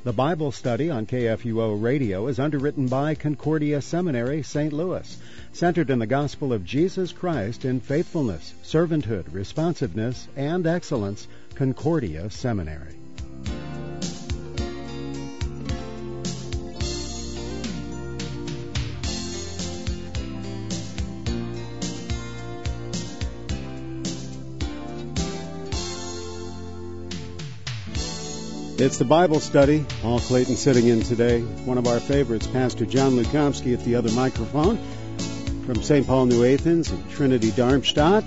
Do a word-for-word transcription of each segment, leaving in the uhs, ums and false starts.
The Bible study on K F U O Radio is underwritten by Concordia Seminary, Saint Louis, centered in the gospel of Jesus Christ in faithfulness, servanthood, responsiveness, and excellence. Concordia Seminary. It's the Bible study. Paul Clayton sitting in today. One of our favorites, Pastor John Lukomsky at the other microphone from Saint Paul, New Athens and Trinity, Darmstadt.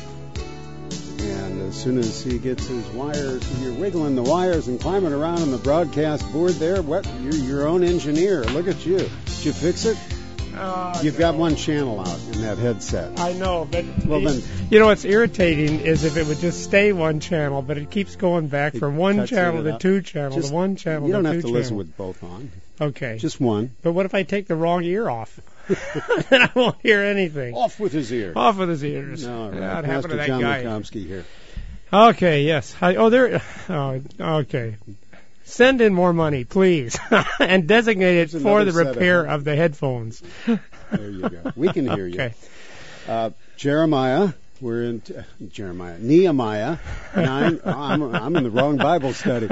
And as soon as he gets his wires, you're wiggling the wires and climbing around on the broadcast board there. What? You're your own engineer. Look at you. Did you fix it? Uh, You've no. got one channel out in that headset. I know, but well, then, you know what's irritating is if it would just stay one channel, but it keeps going back from one channel to two channel just, to one channel to two channel. You don't have to listen with both on. Okay. Just one. But what if I take the wrong ear off? Then I won't hear anything. Off with his ear. Off with his ears. No, right. That Pastor happened to that John guy. Lukomsky here. Okay, yes. I, oh, there. Oh, okay. Send in more money, please, and designate it There's for the another set repair of- of the headphones. There you go. We can hear Okay. you. Uh, Jeremiah, we're in t- Jeremiah, Nehemiah nine. oh, I'm, I'm in the wrong Bible study.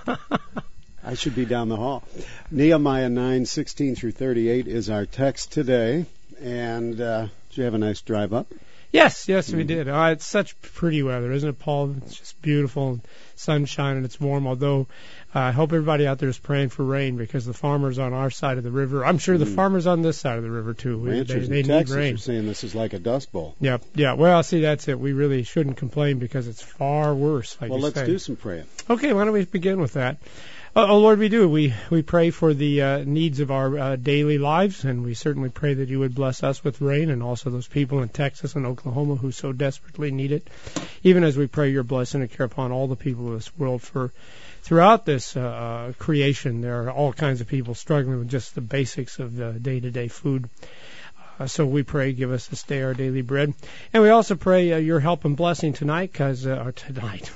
I should be down the hall. Nehemiah nine sixteen through thirty-eight is our text today. And uh, did you have a nice drive up? Yes, yes, we did. Uh, it's such pretty weather, isn't it, Paul? It's just beautiful, sunshine, and it's warm. Although uh, I hope everybody out there is praying for rain because the farmers on our side of the river, I'm sure the Mm. farmers on this side of the river too, we, they, Ranchers they in need Texas rain. are saying this is like a dust bowl. Yep, yeah. Well, see, that's it. We really shouldn't complain because it's far worse. Like Well, you let's say. do some praying. Okay, why don't we begin with that? Uh, oh, Lord, we do. We we pray for the uh, needs of our uh, daily lives, and we certainly pray that you would bless us with rain and also those people in Texas and Oklahoma who so desperately need it, even as we pray your blessing and care upon all the people of this world. For throughout this uh, creation, there are all kinds of people struggling with just the basics of uh, day-to-day food. Uh, so we pray, give us this day our daily bread. And we also pray uh, your help and blessing tonight, cause, uh, or tonight,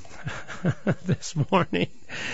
this morning,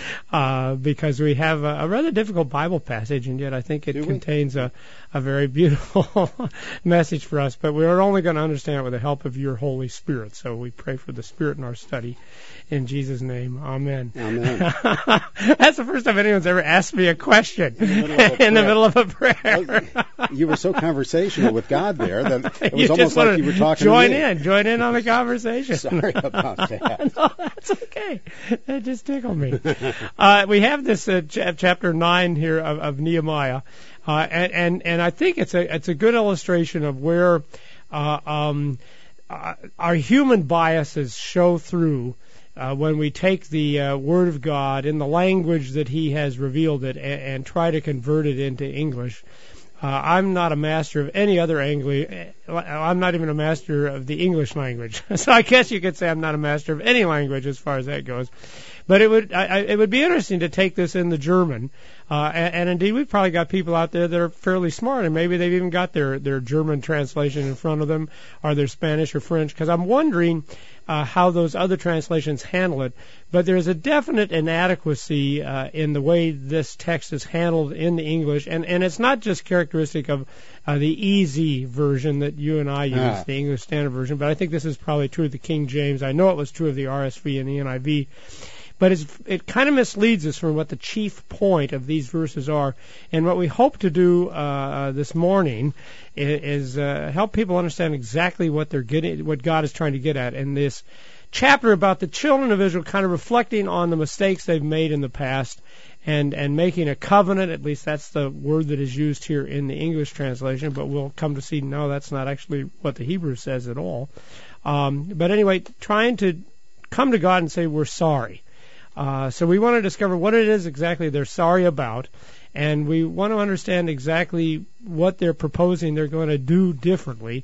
uh, because we have a, a rather difficult Bible passage, and yet I think it Do we? contains a, a very beautiful message for us. But we're only going to understand it with the help of your Holy Spirit. So we pray for the Spirit in our study. In Jesus' name, amen. Amen. That's the first time anyone's ever asked me a question In the middle of a in the prayer. middle of a prayer. Well, you were so conversational with God there that it was you almost just like wanna you were talking join to me. in, join in on the conversation. Sorry about that. No, that's okay. That just tickled me. Uh, we have this uh, ch- chapter nine here of, of Nehemiah, uh, and, and and I think it's a it's a good illustration of where uh, um, uh, our human biases show through. Uh, when we take the uh, Word of God in the language that He has revealed it and, and try to convert it into English. Uh, I'm not a master of any other Angli- I'm not even a master of the English language. So I guess you could say I'm not a master of any language as far as that goes. But it would I, I, it would be interesting to take this in the German. Uh, and, and indeed, we've probably got people out there that are fairly smart, and maybe they've even got their, their German translation in front of them, or their Spanish or French, because I'm wondering uh, how those other translations handle it. But there's a definite inadequacy uh, in the way this text is handled in the English, and, and it's not just characteristic of uh, the easy version that you and I use, Ah. the English Standard Version, but I think this is probably true of the King James. I know it was true of the R S V and the N I V. But it's, it kind of misleads us from what the chief point of these verses are. And what we hope to do uh, this morning is, is uh, help people understand exactly what they're getting, what God is trying to get at in this chapter about the children of Israel, kind of reflecting on the mistakes they've made in the past and, and making a covenant. At least that's the word that is used here in the English translation. But we'll come to see, no, that's not actually what the Hebrew says at all. Um, but anyway, trying to come to God and say we're sorry. Uh, so we want to discover what it is exactly they're sorry about, and we want to understand exactly what they're proposing they're going to do differently,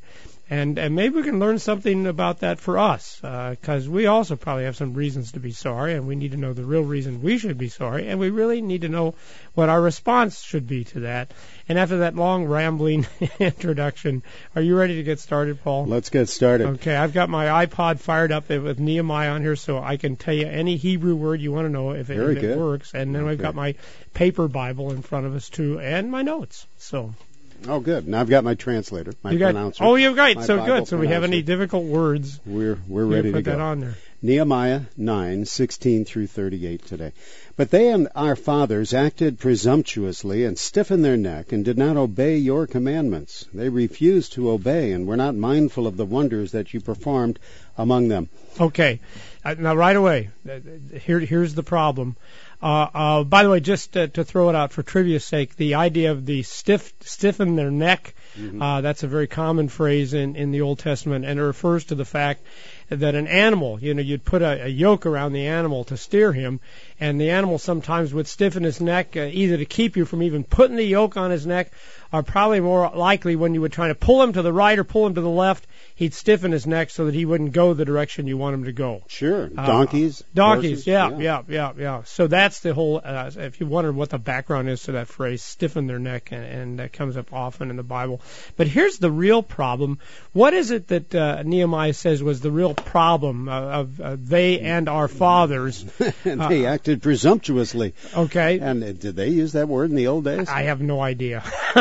And, and maybe we can learn something about that for us, because uh, we also probably have some reasons to be sorry, and we need to know the real reason we should be sorry, and we really need to know what our response should be to that. And after that long, rambling introduction, are you ready to get started, Paul? Let's get started. Okay, I've got my iPod fired up with Nehemiah on here, so I can tell you any Hebrew word you want to know if it, if it works. And then okay. I've got my paper Bible in front of us, too, and my notes. So... Oh, good. Now I've got my translator, my you got, pronouncer. Oh, you've got so Bible good. So pronouncer. we have any difficult words? We're we're ready put to go. That on there. Nehemiah nine sixteen through thirty-eight today. But they and our fathers acted presumptuously and stiffened their neck and did not obey your commandments. They refused to obey and were not mindful of the wonders that you performed among them. Okay. Uh, now, right away, uh, here here's the problem. Uh, uh, by the way, just uh, to throw it out for trivia's sake, the idea of the stiff, stiffen their neck, mm-hmm. uh, that's a very common phrase in, in the Old Testament, and it refers to the fact that an animal, you know, you'd put a, a yoke around the animal to steer him, and the animal sometimes would stiffen his neck, uh, either to keep you from even putting the yoke on his neck, or probably more likely when you would try to pull him to the right or pull him to the left, he'd stiffen his neck so that he wouldn't go the direction you want him to go. Sure. Donkeys. Uh, donkeys, horses, yeah, yeah, yeah, yeah, yeah. So that's the whole, uh, if you wondered what the background is to that phrase, stiffen their neck, and, and that comes up often in the Bible. But here's the real problem. What is it that uh, Nehemiah says was the real problem uh, of uh, they and our fathers? And they uh, acted presumptuously. Okay. And uh, did they use that word in the old days? I have no idea.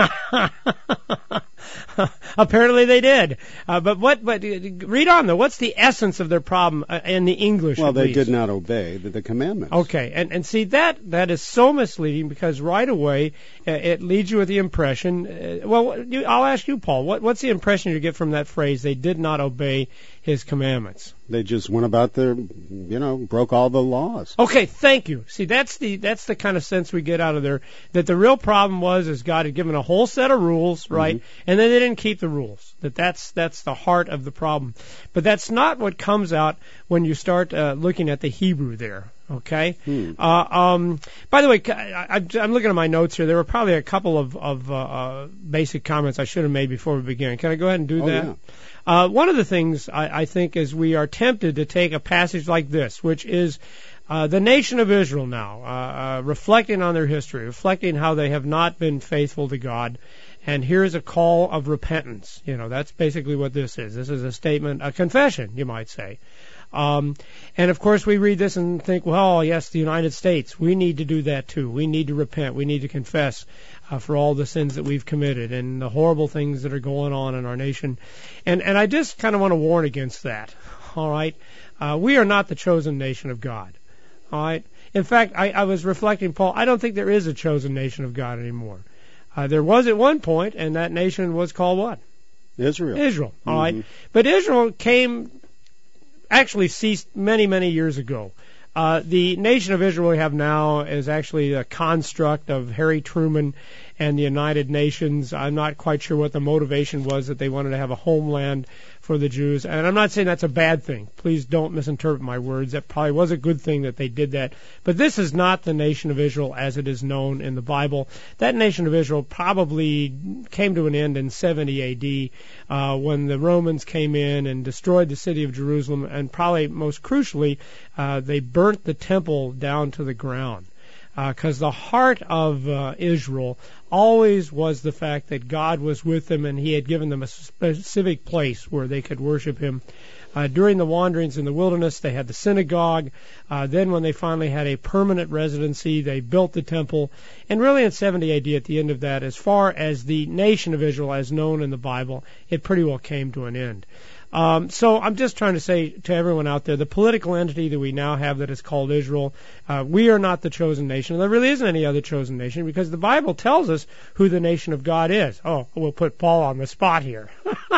Apparently they did. Uh, but what? But read on though. What's the essence of their problem uh, in the English? Well, at they least? did not obey the, the commandments. Okay, and and see that that is so misleading because right away uh, it leads you with the impression. Uh, well, you, I'll ask you, Paul. What what's the impression you get from that phrase? They did not obey His commandments. They just went about their, you know, broke all the laws. Okay, thank you. See, that's the that's the kind of sense we get out of there. That the real problem was is God had given a whole set of rules, right? Mm-hmm. And then they didn't keep the rules. That that's that's the heart of the problem. But that's not what comes out when you start uh, looking at the Hebrew there. Okay. Hmm. Uh, um, by the way, I, I'm looking at my notes here. There were probably a couple of, of uh, uh, basic comments I should have made before we began. Can I go ahead and do oh, that? Yeah. Uh, one of the things I, I think is we are tempted to take a passage like this, which is uh, the nation of Israel now, uh, uh, reflecting on their history, reflecting how they have not been faithful to God. And here's a call of repentance. You know, that's basically what this is. This is a statement, a confession, you might say. Um, and of course we read this and think, well, yes, the United States, we need to do that too. We need to repent. We need to confess uh, for all the sins that we've committed and the horrible things that are going on in our nation. And, and I just kind of want to warn against that. All right. Uh, we are not the chosen nation of God. All right. In fact, I, I was reflecting, Paul, I don't think there is a chosen nation of God anymore. Uh, there was at one point, and that nation was called what? Israel. Israel. All mm-hmm. right. But Israel came actually ceased many, many years ago. Uh, the nation of Israel we have now is actually a construct of Harry Truman and the United Nations. I'm not quite sure what the motivation was that they wanted to have a homeland for the Jews. And I'm not saying that's a bad thing. Please don't misinterpret my words. That probably was a good thing that they did that. But this is not the nation of Israel as it is known in the Bible. That nation of Israel probably came to an end in seventy A D uh, when the Romans came in and destroyed the city of Jerusalem. And probably most crucially, uh, they burnt the temple down to the ground. Because uh, the heart of uh, Israel always was the fact that God was with them and He had given them a specific place where they could worship Him. Uh, during the wanderings in the wilderness, they had the synagogue. Uh, then when they finally had a permanent residency, they built the temple. And really in seventy A D, at the end of that, as far as the nation of Israel as known in the Bible, it pretty well came to an end. Um, so I'm just trying to say to everyone out there, the political entity that we now have that is called Israel, uh, we are not the chosen nation. There really isn't any other chosen nation because the Bible tells us who the nation of God is. Oh, we'll put Paul on the spot here.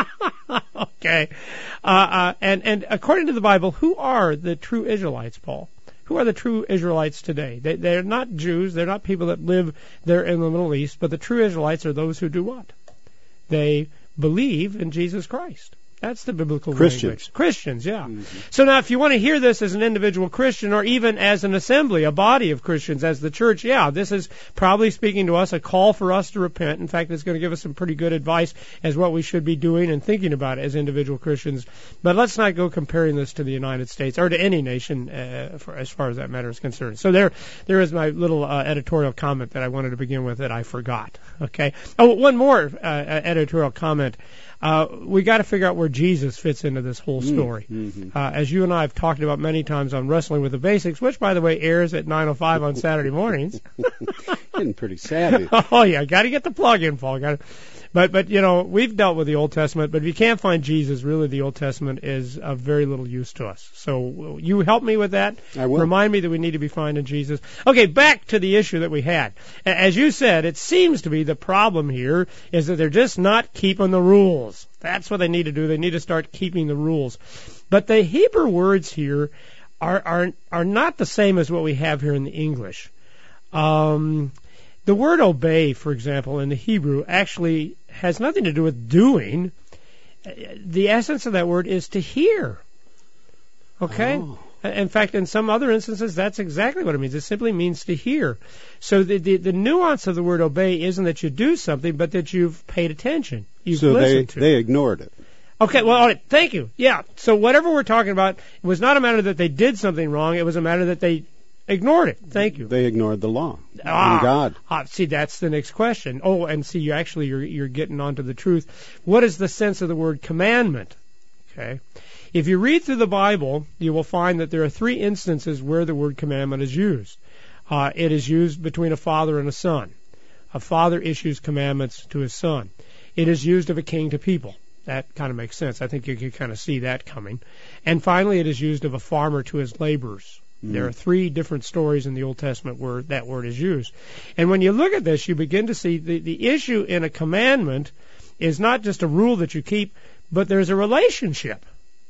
Okay. Uh, uh, and, and according to the Bible, who are the true Israelites, Paul? Who are the true Israelites today? They, they're not Jews. They're not people that live there in the Middle East. But the true Israelites are those who do what? They believe in Jesus Christ. That's the biblical Christians. language. Christians, yeah. Mm-hmm. So now if you want to hear this as an individual Christian or even as an assembly, a body of Christians, as the church, yeah, this is probably speaking to us, a call for us to repent. In fact, it's going to give us some pretty good advice as what we should be doing and thinking about as individual Christians. But let's not go comparing this to the United States or to any nation uh, for, as far as that matter is concerned. So there, there is my little uh, editorial comment that I wanted to begin with that I forgot. Okay. Oh, one more uh, editorial comment. Uh, we got to figure out where Jesus fits into this whole story. Mm-hmm. Uh, as you and I have talked about many times on Wrestling with the Basics, which, by the way, airs at nine oh five on Saturday mornings. Getting pretty savvy. Oh, yeah, got to get the plug in, Paul. Gotta, but, but, you know, we've dealt with the Old Testament, but if you can't find Jesus, really the Old Testament is of very little use to us. So you help me with that. I will. Remind me that we need to be finding Jesus. Okay, back to the issue that we had. As you said, it seems to be the problem here is that they're just not keeping the rules. That's what they need to do. They need to start keeping the rules. But the Hebrew words here are are are not the same as what we have here in the English. Um, the word obey, for example, in the Hebrew actually has nothing to do with doing. The essence of that word is to hear. Okay? Oh. In fact, in some other instances, that's exactly what it means. It simply means to hear. So the, the, the nuance of the word obey isn't that you do something, but that you've paid attention. You've so they, listened to. they ignored it. Okay, well, all right, thank you. Yeah, so whatever we're talking about, it was not a matter that they did something wrong. It was a matter that they ignored it. Thank you. They ignored the law Ah, and God. Ah, see, that's the next question. Oh, and see, you actually you're you're getting onto the truth. What is the sense of the word commandment? Okay. If you read through the Bible, you will find that there are three instances where the word commandment is used. Uh, it is used between a father and a son. A father issues commandments to his son. It is used of a king to people. That kind of makes sense. I think you can kind of see that coming. And finally, it is used of a farmer to his laborers. Mm. There are three different stories in the Old Testament where that word is used. And when you look at this, you begin to see the, the issue in a commandment is not just a rule that you keep, but there's a relationship.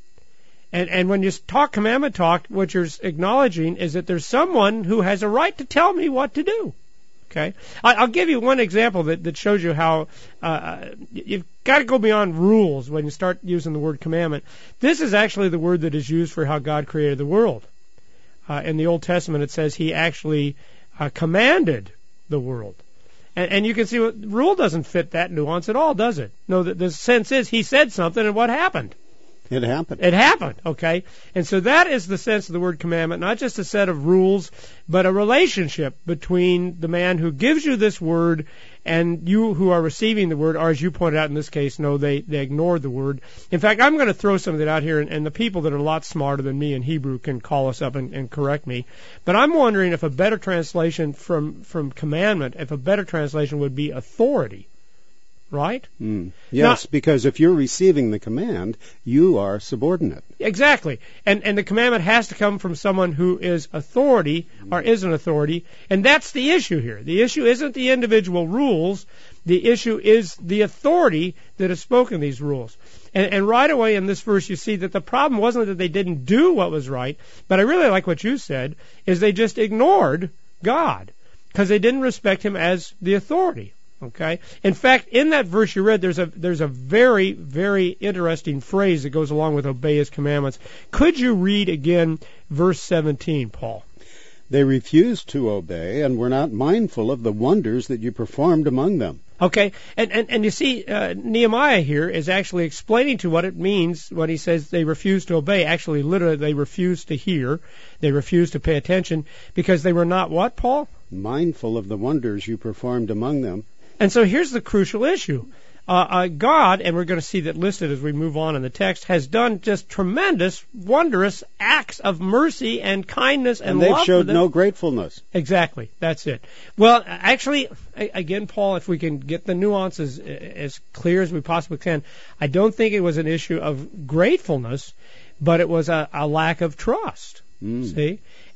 And, and when you talk commandment talk, what you're acknowledging is that there's someone who has a right to tell me what to do. Okay, I, I'll give you one example that, that shows you how uh, you've got to go beyond rules when you start using the word commandment. This is actually the word that is used for how God created the world. Uh, in the Old Testament, it says He actually uh, commanded the world. And, and you can see what rule doesn't fit that nuance at all, does it? No, the, the sense is He said something, and what happened? It happened. It happened, okay? And so that is the sense of the word commandment, not just a set of rules, but a relationship between the man who gives you this word and you who are receiving the word, or as you pointed out in this case, no, they, they ignored the word. In fact, I'm going to throw some of that out here, and, and the people that are a lot smarter than me in Hebrew can call us up and, and correct me. But I'm wondering if a better translation from, from commandment, if a better translation would be authority. Right? Mm. Yes, now, because if you're receiving the command, you are subordinate. Exactly. And and the commandment has to come from someone who is authority or is an authority. And that's the issue here. The issue isn't the individual rules. The issue is the authority that has spoken these rules. And, and right away in this verse, you see that the problem wasn't that they didn't do what was right, but I really like what you said, is they just ignored God because they didn't respect Him as the authority. Okay. In fact, in that verse you read, there's a there's a very very interesting phrase that goes along with obey His commandments. Could you read again verse seventeen, Paul? They refused to obey and were not mindful of the wonders that you performed among them. Okay, and and, and you see, uh, Nehemiah here is actually explaining to what it means when he says they refused to obey. Actually, literally, they refused to hear. They refused to pay attention because they were not what, Paul? Mindful of the wonders you performed among them. And so here's the crucial issue. Uh, uh, God, and we're going to see that listed as we move on in the text, has done just tremendous, wondrous acts of mercy and kindness and, and they've love showed for them. No gratefulness. Exactly. That's it. Well, actually, again, Paul, if we can get the nuances as clear as we possibly can, I don't think it was an issue of gratefulness, but it was a, a lack of trust. Mm. See?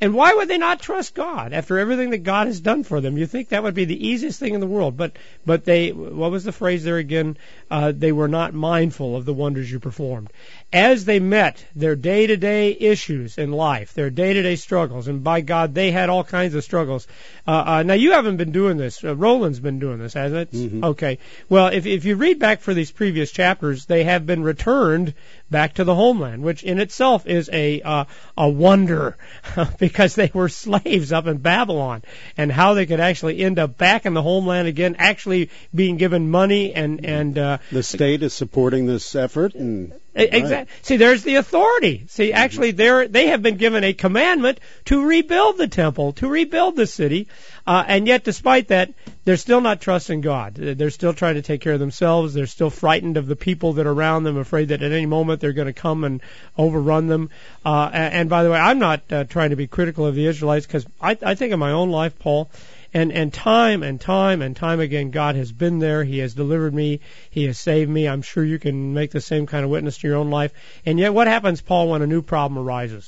And why would they not trust God after everything that God has done for them? You think that would be the easiest thing in the world. But but they, what was the phrase there again? Uh, they were not mindful of the wonders you performed. As they met their day-to-day issues in life, their day-to-day struggles, and by God, they had all kinds of struggles. Uh, uh, now, you haven't been doing this. Uh, Roland's been doing this, hasn't it? Mm-hmm. Okay. Well, if if you read back for these previous chapters, they have been returned back to the homeland, which in itself is a uh, a wonder because they were slaves up in Babylon, and how they could actually end up back in the homeland again, actually being given money and and uh, the state is supporting this effort. And exactly. Right. See, there's the authority. See, actually, they're they have been given a commandment to rebuild the temple, to rebuild the city, uh, and yet, despite that, they're still not trusting God. They're still trying to take care of themselves. They're still frightened of the people that are around them, afraid that at any moment they're going to come and overrun them. Uh, and, and by the way, I'm not uh, trying to be critical of the Israelites, because I, I think in my own life, Paul, And and time and time and time again, God has been there. He has delivered me. He has saved me. I'm sure you can make the same kind of witness to your own life. And yet, what happens, Paul, when a new problem arises?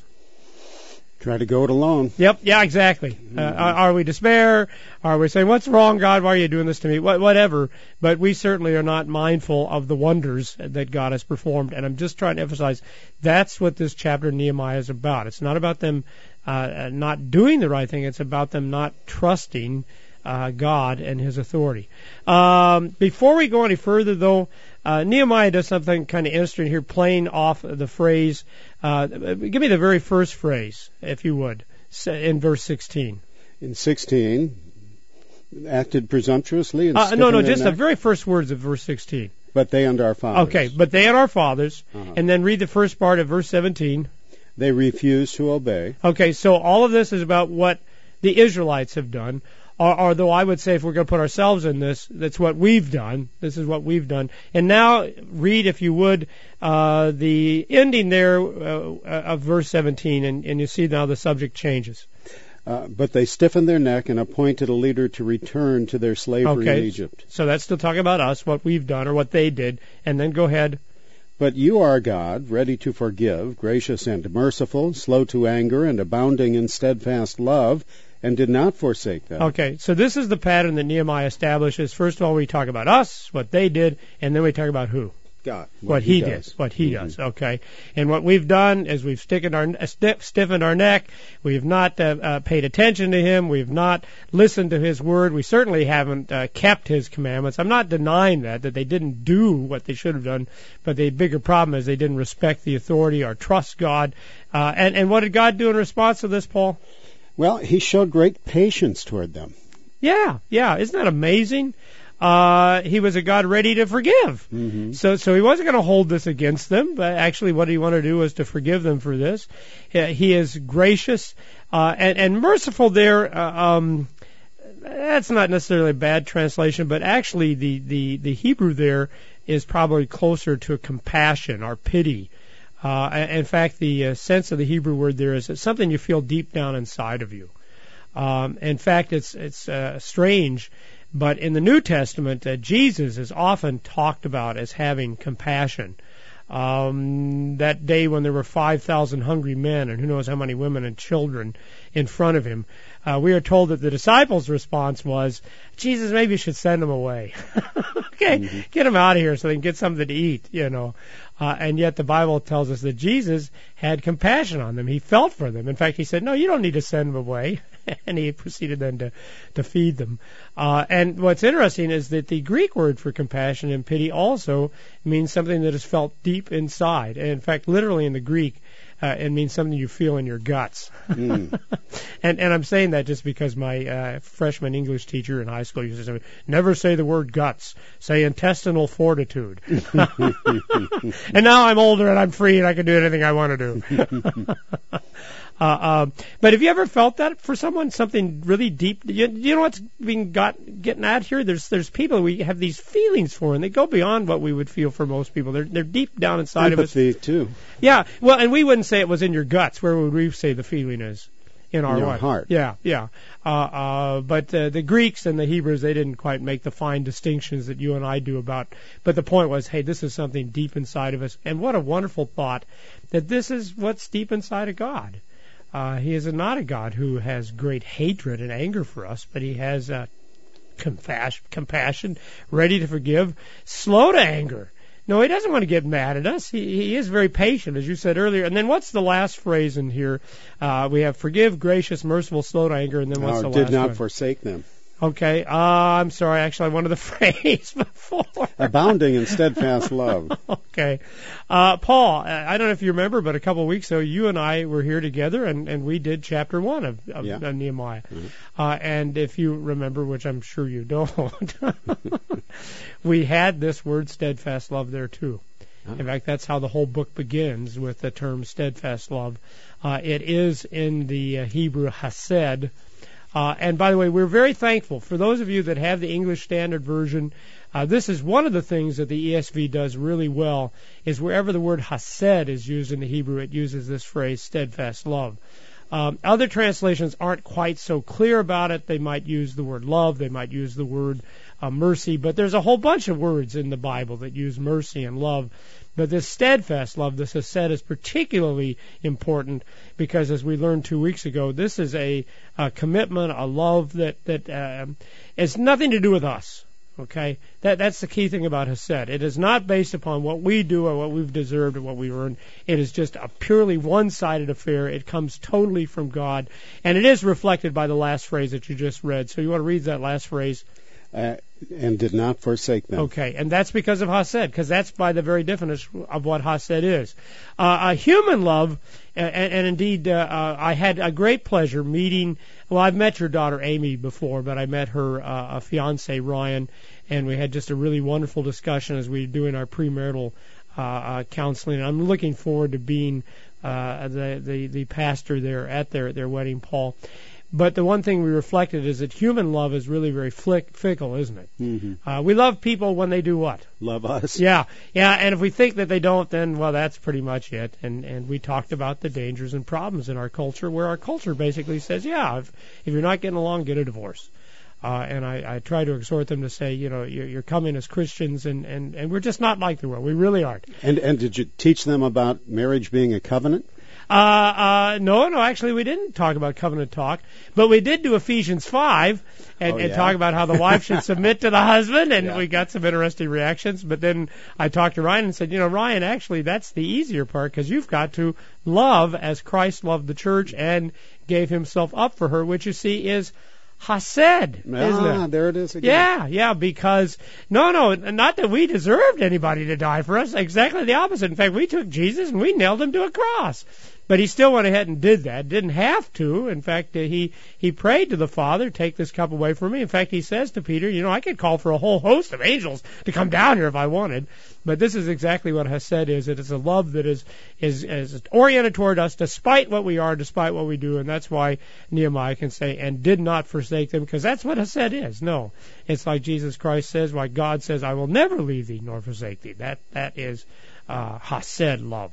Try to go it alone. Yep, yeah, exactly. Mm-hmm. Uh, are we despair? Are we saying, what's wrong, God? Why are you doing this to me? What, whatever. But we certainly are not mindful of the wonders that God has performed. And I'm just trying to emphasize that's what this chapter of Nehemiah is about. It's not about them uh, not doing the right thing. It's about them not trusting uh, God and His authority. Um, before we go any further, though, uh, Nehemiah does something kind of interesting here, playing off the phrase. Uh, give me the very first phrase, if you would, in verse sixteen. In sixteen, acted presumptuously. And uh, no, no, just neck. the very first words of verse sixteen. But they and our fathers. Okay, but they and our fathers. Uh-huh. And then read the first part of verse seventeen. They refused to obey. Okay, so all of this is about what the Israelites have done. Or, although I would say if we're going to put ourselves in this, that's what we've done. This is what we've done. And now read, if you would, uh, the ending there uh, of verse seventeen, and, and you see now the subject changes. Uh, but they stiffened their neck and appointed a leader to return to their slavery okay. in Egypt. So that's still talking about us, what we've done or what they did. And then go ahead. But you are God, ready to forgive, gracious and merciful, slow to anger, and abounding in steadfast love, and did not forsake them. Okay, so this is the pattern that Nehemiah establishes. First of all, we talk about us, what they did, and then we talk about who? God. What, what he, he did. does. What he mm-hmm. does, okay. And what we've done is we've stiffened our, uh, stiff, stiffened our neck. We've not uh, uh, paid attention to him. We've not listened to his word. We certainly haven't uh, kept his commandments. I'm not denying that, that they didn't do what they should have done, but the bigger problem is they didn't respect the authority or trust God. Uh, and, and what did God do in response to this, Paul? Well, he showed great patience toward them. Yeah, yeah. Isn't that amazing? Uh, he was a God ready to forgive. Mm-hmm. So, so he wasn't going to hold this against them, but actually what he wanted to do was to forgive them for this. He is gracious, uh, and, and merciful there. Uh, um, that's not necessarily a bad translation, but actually the, the, the Hebrew there is probably closer to compassion or pity. Uh, in fact, the uh, sense of the Hebrew word there is it's something you feel deep down inside of you. Um, in fact, it's, it's, uh, strange. But in the New Testament, uh, Jesus is often talked about as having compassion. Um, that day when there were five thousand hungry men and who knows how many women and children in front of him, uh, we are told that the disciples' response was, Jesus, maybe you should send them away. okay, mm-hmm. Get them out of here so they can get something to eat, you know. Uh, and yet the Bible tells us that Jesus had compassion on them. He felt for them. In fact, he said, no, you don't need to send them away. And he proceeded then to, to feed them. Uh, and what's interesting is that the Greek word for compassion and pity also means something that is felt deep inside. And in fact, literally in the Greek, uh, it means something you feel in your guts. Mm. and, and I'm saying that just because my uh, freshman English teacher in high school used to say, never say the word guts, say intestinal fortitude. And now I'm older and I'm free and I can do anything I want to do. Uh, uh, but have you ever felt that for someone, something really deep? You, you know what's being got getting at here? There's there's people we have these feelings for, and they go beyond what we would feel for most people. They're they're deep down inside Empathy, of us. too. Yeah. Well, and we wouldn't say it was in your guts. Where would we say the feeling is? In our, in our what? heart. Yeah, yeah. Uh, uh, but uh, the Greeks and the Hebrews, they didn't quite make the fine distinctions that you and I do about. But the point was, hey, this is something deep inside of us, and what a wonderful thought that this is what's deep inside of God. Uh, he is not a God who has great hatred and anger for us, but he has uh, compassion, compassion, ready to forgive, slow to anger. No, he doesn't want to get mad at us. He, he is very patient, as you said earlier. And then what's the last phrase in here? Uh, we have forgive, gracious, merciful, slow to anger, and then what's or the did last not one? forsake them. Okay, uh, I'm sorry. Actually, I wanted the phrase before. Abounding in steadfast love. Okay. Uh, Paul, I don't know if you remember, but a couple of weeks ago, you and I were here together, and, and we did chapter one of, of, yeah. of Nehemiah. Mm-hmm. Uh, and if you remember, which I'm sure you don't, we had this word steadfast love there too. Oh. In fact, that's how the whole book begins, with the term steadfast love. Uh, it is in the uh, Hebrew hesed. Uh, and by the way, we're very thankful for those of you that have the English Standard Version. Uh, this is one of the things that the E S V does really well, is wherever the word hesed is used in the Hebrew, it uses this phrase, steadfast love. Um, other translations aren't quite so clear about it. They might use the word love. They might use the word uh, mercy. But there's a whole bunch of words in the Bible that use mercy and love. But this steadfast love, this hesed, is particularly important because, as we learned two weeks ago, this is a, a commitment, a love that that um, has nothing to do with us. Okay, that that's the key thing about hesed. It is not based upon what we do or what we've deserved or what we've earned. It is just a purely one-sided affair. It comes totally from God, and it is reflected by the last phrase that you just read. So you want to read that last phrase? Uh, and did not forsake them. Okay, and that's because of hesed, because that's by the very definition of what hesed is. Uh, a human love, and, and indeed, uh, uh, I had a great pleasure meeting, well, I've met your daughter Amy before, but I met her uh, a fiance, Ryan, and we had just a really wonderful discussion as we were doing our premarital uh, uh, counseling. And I'm looking forward to being uh, the, the, the pastor there at their, their wedding, Paul. But the one thing we reflected is that human love is really very flick, fickle, isn't it? Mm-hmm. Uh, we love people when they do what? Love us. Yeah, yeah. And if we think that they don't, then, well, that's pretty much it. And and we talked about the dangers and problems in our culture, where our culture basically says, yeah, if, if you're not getting along, get a divorce. Uh, and I, I try to exhort them to say, you know, you're, you're coming as Christians, and, and, and we're just not like the world. We really aren't. And and did you teach them about marriage being a covenant? Uh, uh, no, no, actually we didn't talk about covenant talk, but we did do Ephesians five and, oh, and yeah? talk about how the wife should submit to the husband, and yeah. we got some interesting reactions. But then I talked to Ryan and said, you know, Ryan, actually that's the easier part, because you've got to love as Christ loved the church and gave himself up for her, which you see is hesed, isn't ah, it? there it is again. Yeah, yeah, because, no, no, not that we deserved anybody to die for us. Exactly the opposite. In fact, we took Jesus and we nailed him to a cross. But he still went ahead and did that. Didn't have to. In fact, uh, he he prayed to the Father, take this cup away from me. In fact, he says to Peter, you know, I could call for a whole host of angels to come down here if I wanted. But this is exactly what hesed is. It is a love that is, is, is oriented toward us despite what we are, despite what we do. And that's why Nehemiah can say, and did not forsake them, because that's what hesed is. No. It's like Jesus Christ says, like God says, I will never leave thee nor forsake thee. That That is uh, hesed love.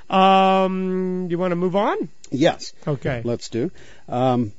Um, you want to move on? Yes. Okay. Let's do. Um,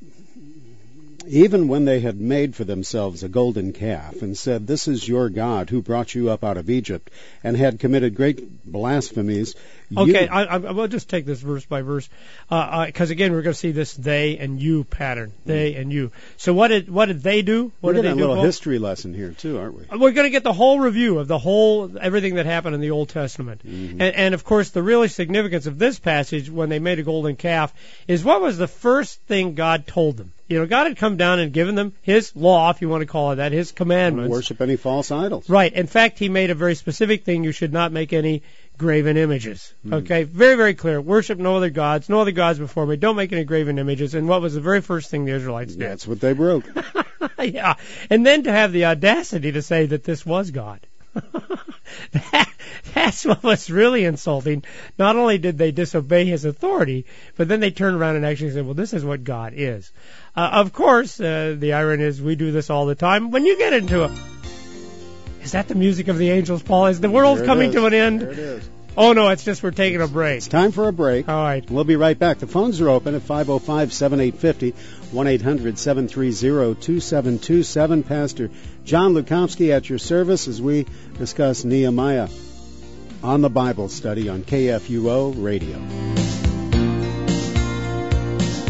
even when they had made for themselves a golden calf and said, this is your God who brought you up out of Egypt, and had committed great blasphemies. Okay, you... I, I, we'll just take this verse by verse, because uh, uh, again we're going to see this they and you pattern, they and you. So what did what did they do? What we're did getting they a do, little Paul? history lesson here too, aren't we? We're going to get the whole review of the whole everything that happened in the Old Testament, mm-hmm. and, and of course the really significance of this passage when they made a golden calf is what was the first thing God told them. You know, God had come down and given them His law, if you want to call it that, His commandments. Don't worship any false idols. Right. In fact, He made a very specific thing: you should not make any graven images. Mm. Okay, very, very clear. Worship no other gods, no other gods before me. Don't make any graven images. And what was the very first thing the Israelites did? That's what they broke. Yeah. And then to have the audacity to say that this was God. that, that's what was really insulting. Not only did they disobey His authority, but then they turned around and actually said, well, this is what God is. Uh, of course, uh, the irony is we do this all the time. When you get into a... Is that the music of the angels, Paul? Is the world coming is. to an end? There it is. Oh, no, it's just we're taking a break. It's time for a break. All right. We'll be right back. The phones are open at five oh five, seven eight five oh, one eight hundred, seven three zero, two seven two seven. Pastor John Lukomsky at your service as we discuss Nehemiah on the Bible Study on K F U O Radio.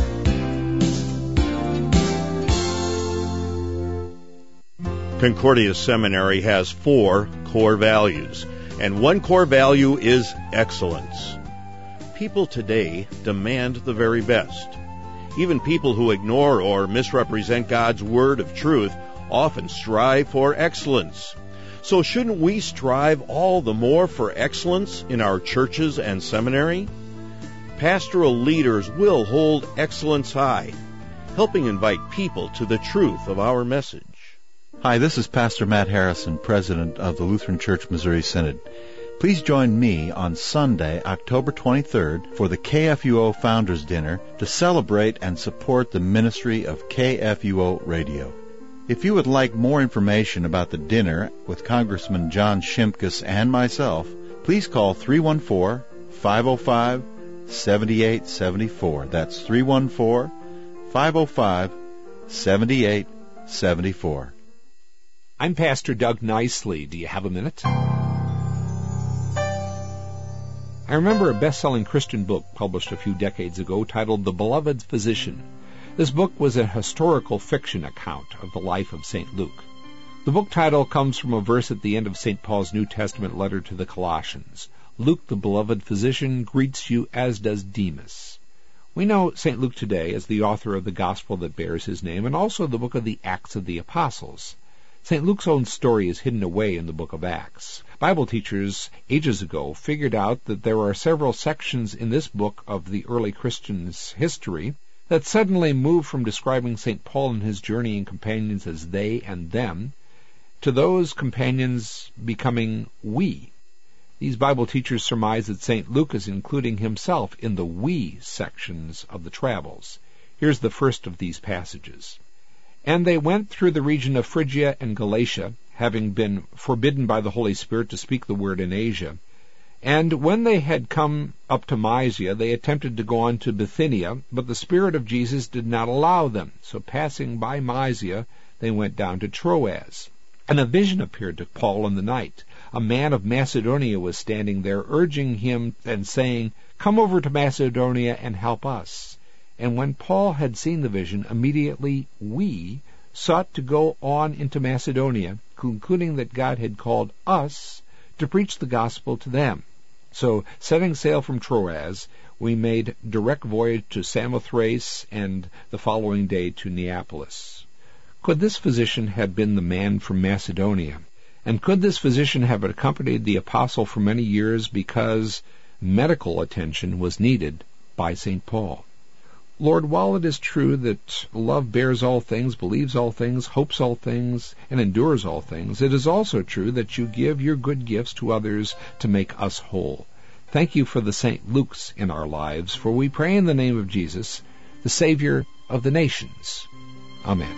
Concordia Seminary has four core values, and one core value is excellence. People today demand the very best. Even people who ignore or misrepresent God's word of truth often strive for excellence. So shouldn't we strive all the more for excellence in our churches and seminary? Pastoral leaders will hold excellence high, helping invite people to the truth of our message. Hi, this is Pastor Matt Harrison, President of the Lutheran Church Missouri Synod. Please join me on Sunday, October twenty-third, for the K F U O Founders Dinner to celebrate and support the ministry of K F U O Radio. If you would like more information about the dinner with Congressman John Shimkus and myself, please call three one four, five oh five, seven eight seven four. That's three one four, five oh five, seven eight seven four. I'm Pastor Doug Nicely. Do you have a minute? I remember a best-selling Christian book published a few decades ago titled The Beloved Physician. This book was a historical fiction account of the life of Saint Luke. The book title comes from a verse at the end of Saint Paul's New Testament letter to the Colossians. Luke, the beloved physician, greets you, as does Demas. We know Saint Luke today as the author of the gospel that bears his name and also the book of the Acts of the Apostles. Saint Luke's own story is hidden away in the book of Acts. Bible teachers ages ago figured out that there are several sections in this book of the early Christians' history that suddenly move from describing Saint Paul and his journeying companions as they and them to those companions becoming we. These Bible teachers surmise that Saint Luke is including himself in the we sections of the travels. Here's the first of these passages. And they went through the region of Phrygia and Galatia, having been forbidden by the Holy Spirit to speak the word in Asia. And when they had come up to Mysia, they attempted to go on to Bithynia, but the Spirit of Jesus did not allow them. So passing by Mysia, they went down to Troas. And a vision appeared to Paul in the night. A man of Macedonia was standing there, urging him and saying, "Come over to Macedonia and help us." And when Paul had seen the vision, immediately we sought to go on into Macedonia, concluding that God had called us to preach the gospel to them. So, setting sail from Troas, we made direct voyage to Samothrace and the following day to Neapolis. Could this physician have been the man from Macedonia? And could this physician have accompanied the apostle for many years because medical attention was needed by Saint Paul? Lord, while it is true that love bears all things, believes all things, hopes all things, and endures all things, it is also true that you give your good gifts to others to make us whole. Thank you for the Saint Luke's in our lives, for we pray in the name of Jesus, the Savior of the nations. Amen.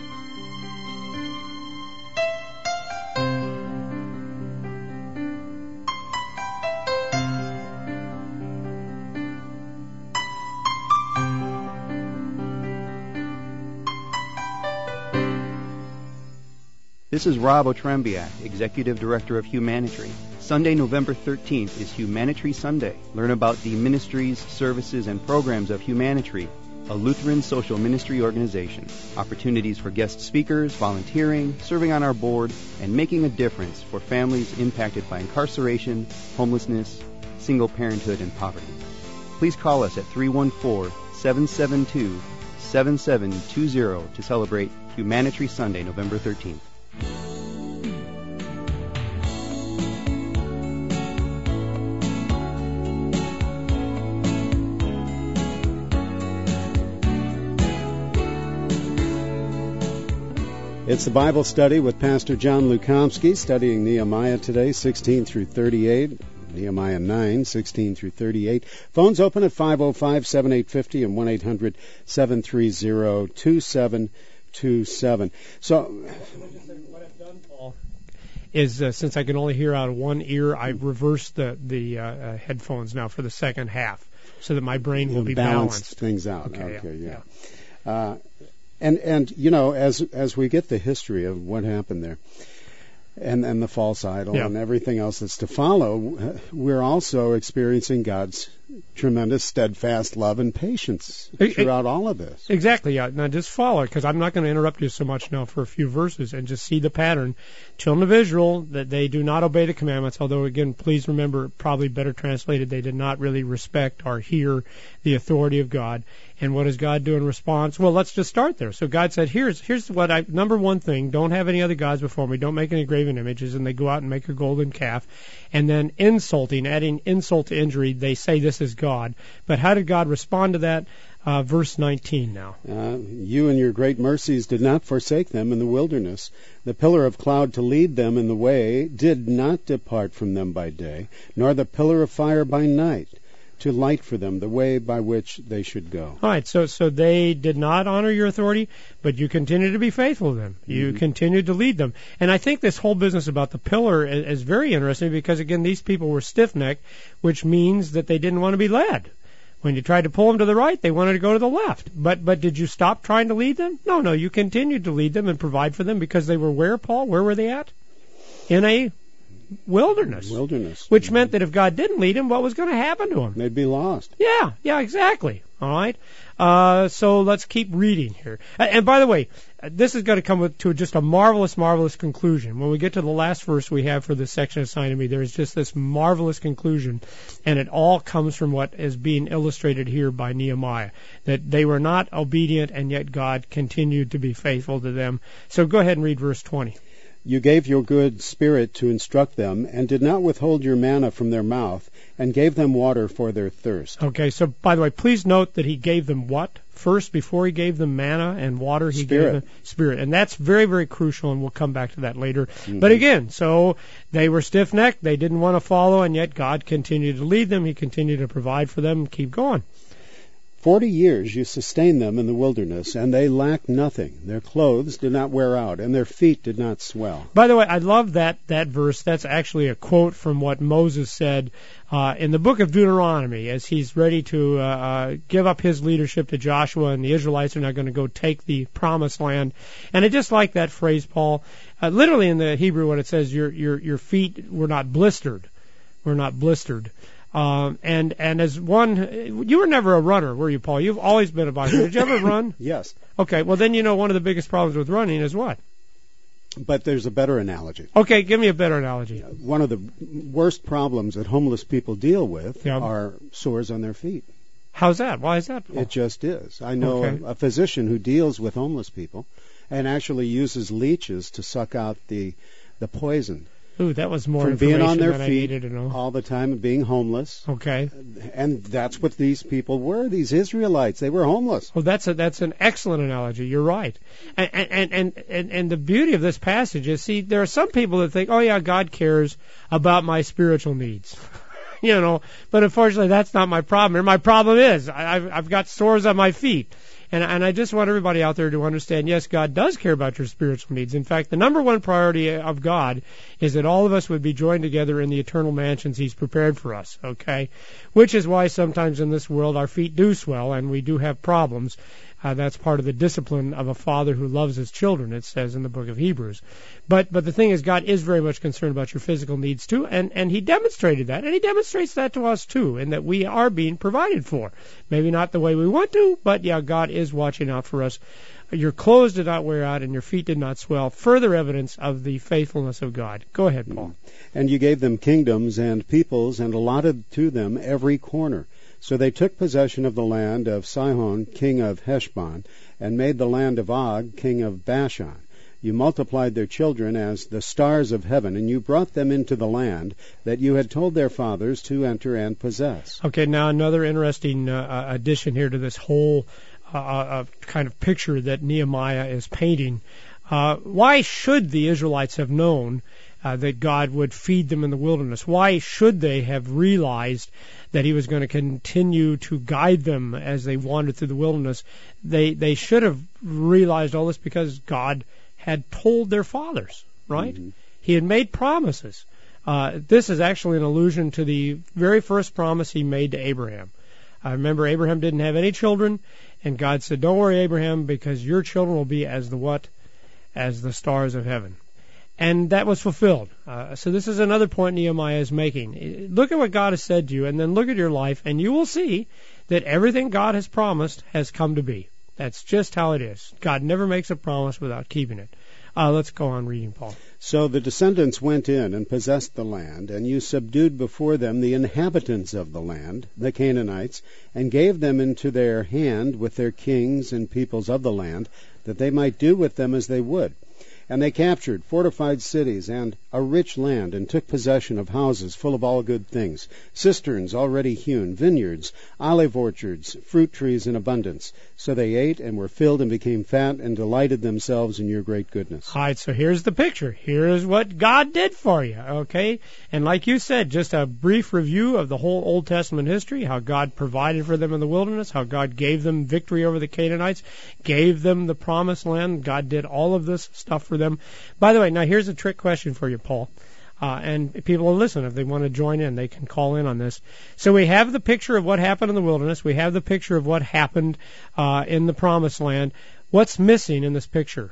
This is Rob Otrembiak, Executive Director of Humanitry. Sunday, November thirteenth is Humanitry Sunday. Learn about the ministries, services, and programs of Humanitry, a Lutheran social ministry organization. Opportunities for guest speakers, volunteering, serving on our board, and making a difference for families impacted by incarceration, homelessness, single parenthood, and poverty. Please call us at three one four, seven seven two, seven seven two zero to celebrate Humanitry Sunday, November thirteenth. It's the Bible study with Pastor John Lukomsky, studying Nehemiah today, sixteen through thirty-eight, Nehemiah nine, sixteen through thirty-eight. Phones open at five oh five, seven eight five oh and one eight hundred, seven three zero, two seven two seven. So, what I've done, Paul, is uh, since I can only hear out of one ear, I've reversed the, the uh, uh, headphones now for the second half so that my brain will be balanced. balanced. Things out. Okay, okay yeah. yeah. Uh, and, and, you know, as, as we get the history of what happened there, and, and the false idol Yeah. and everything else that's to follow, we're also experiencing God's tremendous steadfast love and patience It- it- throughout all of this. Exactly, yeah. Now just follow it, because I'm not going to interrupt you so much now for a few verses, and just see the pattern. Children of Israel, that they do not obey the commandments, although again, please remember, probably better translated, they did not really respect or hear the authority of God. And what does God do in response? Well, let's just start there. So God said, here's here's what I, number one thing, don't have any other gods before me, don't make any graven images, and they go out and make a golden calf. And then insulting, adding insult to injury, they say this is God. But how did God respond to that? Uh, verse nineteen now. Uh, you in your great mercies did not forsake them in the wilderness. The pillar of cloud to lead them in the way did not depart from them by day, nor the pillar of fire by night, to light for them the way by which they should go. All right, so so they did not honor your authority, but you continued to be faithful to them. You Mm-hmm. continued to lead them. And I think this whole business about the pillar is, is very interesting, because, again, these people were stiff-necked, which means that they didn't want to be led. When you tried to pull them to the right, they wanted to go to the left. But but did you stop trying to lead them? No, no, you continued to lead them and provide for them, because they were where, Paul? Where were they at? In a wilderness. Wilderness. Which meant that if God didn't lead them, what was going to happen to them? They'd be lost. Yeah, yeah, exactly. All right. Uh, so let's keep reading here. And, and by the way, uh, this is going to come with, to just a marvelous, marvelous conclusion. When we get to the last verse we have for this section assigned to me, there is just this marvelous conclusion, and it all comes from what is being illustrated here by Nehemiah, that they were not obedient, and yet God continued to be faithful to them. So go ahead and read verse twenty. You gave your good spirit to instruct them, and did not withhold your manna from their mouth, and gave them water for their thirst. Okay, so by the way, please note that he gave them what? First, before he gave them manna and water, he Spirit. gave them spirit. And that's very, very crucial, and we'll come back to that later. Mm-hmm. But again, so they were stiff-necked, they didn't want to follow, and yet God continued to lead them, he continued to provide for them, keep going. Forty years you sustained them in the wilderness, and they lacked nothing. Their clothes did not wear out, and their feet did not swell. By the way, I love that, that verse. That's actually a quote from what Moses said uh, in the book of Deuteronomy, as he's ready to uh, uh, give up his leadership to Joshua, and the Israelites are now going to go take the promised land. And I just like that phrase, Paul. Uh, literally in the Hebrew, what it says, your your your feet were not blistered. Were not blistered. Um, and and as one, you were never a runner, were you, Paul? You've always been a biker. Did you ever run? Yes. Okay, well then you know one of the biggest problems with running is what? But there's a better analogy. Okay, give me a better analogy. One of the worst problems that homeless people deal with Yeah. are sores on their feet. How's that? Why is that, Paul? It just is. I know Okay. a, a physician who deals with homeless people and actually uses leeches to suck out the the poison Ooh, that was more from being information on their than I feet needed to know. all the time and being homeless. Okay. And that's what these people were. These Israelites, they were homeless. Well, that's a, that's an excellent analogy. You're right. And and, and and and the beauty of this passage is, see, there are some people that think, oh yeah, God cares about my spiritual needs. You know, but unfortunately, that's not my problem. And my problem is I, I've, I've got sores on my feet. And, and I just want everybody out there to understand, yes, God does care about your spiritual needs. In fact, the number one priority of God is that all of us would be joined together in the eternal mansions He's prepared for us, okay? Which is why sometimes in this world our feet do swell and we do have problems. Uh, that's part of the discipline of a father who loves his children, it says in the book of Hebrews. But but the thing is, God is very much concerned about your physical needs too, and, and He demonstrated that, and He demonstrates that to us too, in that we are being provided for. Maybe not the way we want to, but yeah, God is watching out for us. Your clothes did not wear out, and your feet did not swell. Further evidence of the faithfulness of God. Go ahead, Paul. And you gave them kingdoms and peoples and allotted to them every corner. So they took possession of the land of Sihon, king of Heshbon, and made the land of Og, king of Bashan. You multiplied their children as the stars of heaven, and you brought them into the land that you had told their fathers to enter and possess. Okay, now another interesting uh, addition here to this whole uh, uh, kind of picture that Nehemiah is painting. Uh, why should the Israelites have known uh, that God would feed them in the wilderness? Why should they have realized that He was going to continue to guide them as they wandered through the wilderness? They they should have realized all this because God had told their fathers, right? Mm-hmm. He had made promises. Uh, this is actually an allusion to the very first promise He made to Abraham. I remember Abraham didn't have any children, and God said, don't worry, Abraham, because your children will be as the what? As the stars of heaven. And that was fulfilled. Uh, so this is another point Nehemiah is making. Look at what God has said to you, and then look at your life, and you will see that everything God has promised has come to be. That's just how it is. God never makes a promise without keeping it. Uh, let's go on reading, Paul. So the descendants went in and possessed the land, and you subdued before them the inhabitants of the land, the Canaanites, and gave them into their hand with their kings and peoples of the land, that they might do with them as they would. And they captured fortified cities and a rich land, and took possession of houses full of all good things, cisterns already hewn, vineyards, olive orchards, fruit trees in abundance. So they ate and were filled and became fat and delighted themselves in your great goodness. All right, so here's the picture. Here's what God did for you, okay? And like you said, just a brief review of the whole Old Testament history, how God provided for them in the wilderness, how God gave them victory over the Canaanites, gave them the promised land. God did all of this stuff for them. By the way, now here's a trick question for you, Paul. Uh, and people will listen if they want to join in. They can call in on this. So we have the picture of what happened in the wilderness. We have the picture of what happened uh, in the promised land. What's missing in this picture?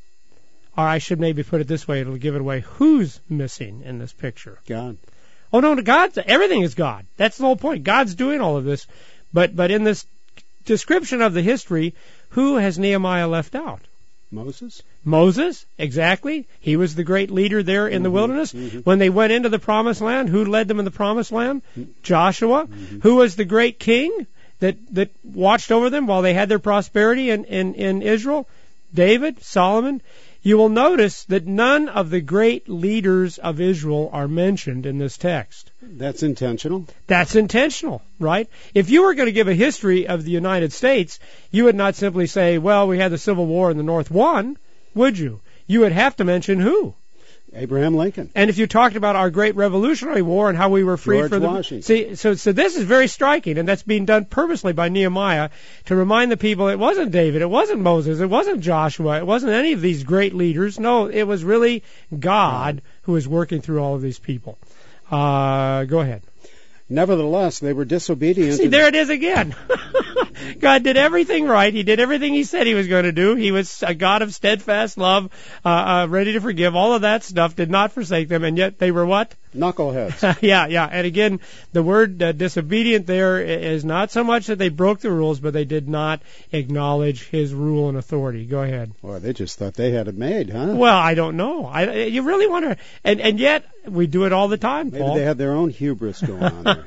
Or I should maybe put it this way. It'll give it away. Who's missing in this picture? God. Oh, no, God's, everything is God. That's the whole point. God's doing all of this. But, but in this description of the history, who has Nehemiah left out? Moses? Moses, exactly. He was the great leader there in mm-hmm, the wilderness. Mm-hmm. When they went into the promised land, who led them in the promised land? Mm-hmm. Joshua. Mm-hmm. Who was the great king that, that watched over them while they had their prosperity in, in, in Israel? David, Solomon. You will notice that none of the great leaders of Israel are mentioned in this text. That's intentional. That's intentional, right? If you were going to give a history of the United States, you would not simply say, well, we had the Civil War and the North won, would you? You would have to mention who? Abraham Lincoln. And if you talked about our great Revolutionary War and how we were freed George from the Washington. See, so so this is very striking, and that's being done purposely by Nehemiah to remind the people it wasn't David, it wasn't Moses, it wasn't Joshua, it wasn't any of these great leaders. No, it was really God who was working through all of these people. Uh, go ahead. Nevertheless, they were disobedient. See, there it is again. God did everything right. He did everything He said He was going to do. He was a God of steadfast love, uh, uh, ready to forgive. All of that stuff did not forsake them, and yet they were what? Knuckleheads. yeah, yeah. And again, the word uh, disobedient there is not so much that they broke the rules, but they did not acknowledge His rule and authority. Go ahead. Boy, they just thought they had it made, huh? Well, I don't know. I, you really wonder. And, and yet, we do it all the time, Maybe Paul. they had their own hubris going on there.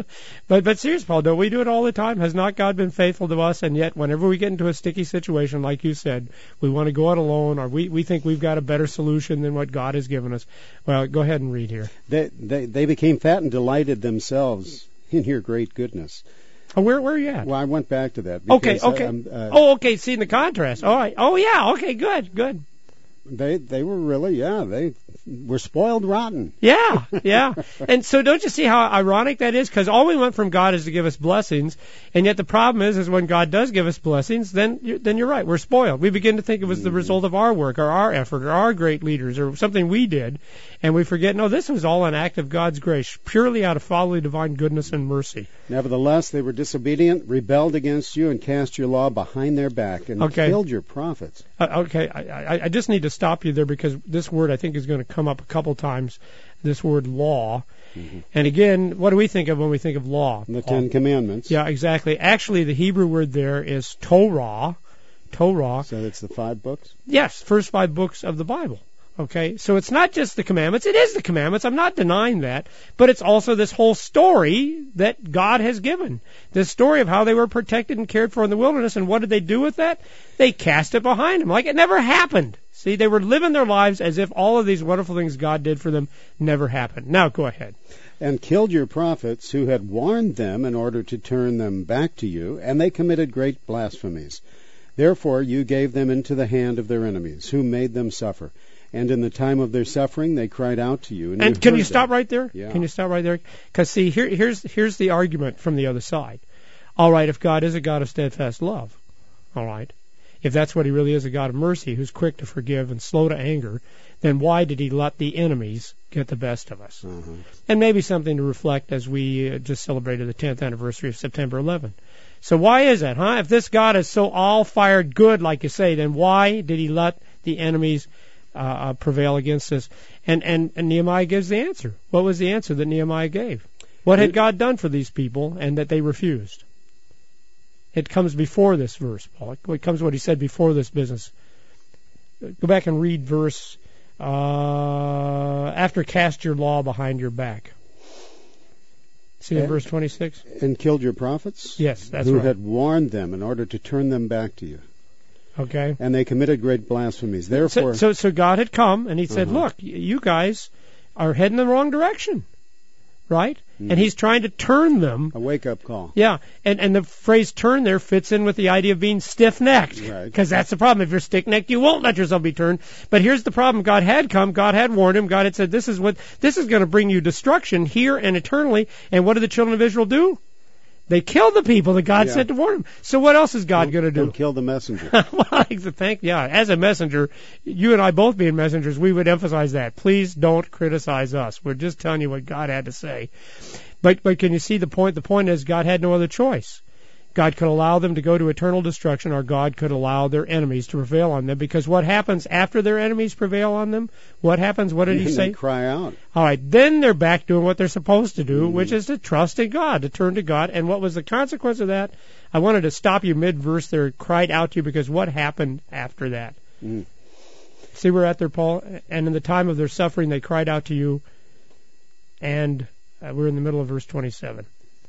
but but seriously, Paul, don't we do it all the time? Has not God been faithful to us? And yet, whenever we get into a sticky situation, like you said, we want to go it alone, or we, we think we've got a better solution than what God has given us. Well, go ahead and read here. They, they, they became fat and delighted themselves in your great goodness. Oh, where where are you at? Well, I went back to that. Okay, okay. I, um, uh, oh, okay. Seeing the contrast. All right. Oh, yeah. Okay. Good. Good. They they were really yeah they were spoiled rotten. Yeah, yeah. And so don't you see how ironic that is? Because all we want from God is to give us blessings, and yet the problem is, is when God does give us blessings, then you're, then you're right, we're spoiled. We begin to think it was the result of our work or our effort or our great leaders or something we did, and we forget, no, this was all an act of God's grace, purely out of fatherly divine goodness and mercy. Nevertheless, they were disobedient, rebelled against you, and cast your law behind their back, and okay. killed your prophets. Uh, okay, I, I, I just need to stop you there because this word I think is going to come up a couple times, this word law. Mm-hmm. And again, what do we think of when we think of law? The Ten Commandments. Yeah, exactly. Actually, the Hebrew word there is Torah. Torah. So it's the five books? Yes, first five books of the Bible. Okay, so it's not just the commandments. It is the commandments. I'm not denying that. But it's also this whole story that God has given. This story of how they were protected and cared for in the wilderness. And what did they do with that? They cast it behind them like it never happened. See, they were living their lives as if all of these wonderful things God did for them never happened. Now, go ahead. And killed your prophets who had warned them in order to turn them back to you, and they committed great blasphemies. Therefore you gave them into the hand of their enemies, who made them suffer. And in the time of their suffering, they cried out to you. And, and you can you them. stop right there? Yeah. Can you stop right there? Because, see, here, here's here's the argument from the other side. All right, if God is a God of steadfast love, all right, if that's what He really is, a God of mercy who's quick to forgive and slow to anger, then why did He let the enemies get the best of us? Uh-huh. And maybe something to reflect as we uh, just celebrated the tenth anniversary of September eleventh. So why is that, huh? If this God is so all-fired good, like you say, then why did He let the enemies uh, uh, prevail against us. And, and, and Nehemiah gives the answer. What was the answer that Nehemiah gave? What had God done for these people and that they refused? It comes before this verse, Paul. It comes what he said before this business. Go back and read verse, uh, after cast your law behind your back. See in verse twenty-six? And killed your prophets? Yes, that's who right. had warned them in order to turn them back to you. Okay. And they committed great blasphemies. Therefore, so, so, so God had come and he said, Uh-huh. look, you guys are heading the wrong direction. Right? Mhm. And he's trying to turn them. a wake-up call. Yeah, and and the phrase "turn" there fits in with the idea of being stiff-necked, Right. because that's the problem. If you're stiff-necked, you won't let yourself be turned. But here's the problem: God had come, God had warned him, God had said, "This is what this is going to bring you destruction here and eternally." And what did the children of Israel do? They killed the people that God Yeah. sent to warn them. So what else is God going to do? Don't kill the messenger. Well, I think, yeah, as a messenger, you and I both being messengers, we would emphasize that. Please don't criticize us. We're just telling you what God had to say. But but can you see the point? The point is God had no other choice. God could allow them to go to eternal destruction, or God could allow their enemies to prevail on them. Because what happens after their enemies prevail on them? What happens? What did he And say? they cry out. All right, then they're back doing what they're supposed to do, Mhm. which is to trust in God, to turn to God. And what was the consequence of that? I wanted to stop you mid-verse there, cried out to you, because what happened after that? Mm. See, we're at there, Paul. And in the time of their suffering, they cried out to you. And uh, we're in the middle of verse twenty-seven.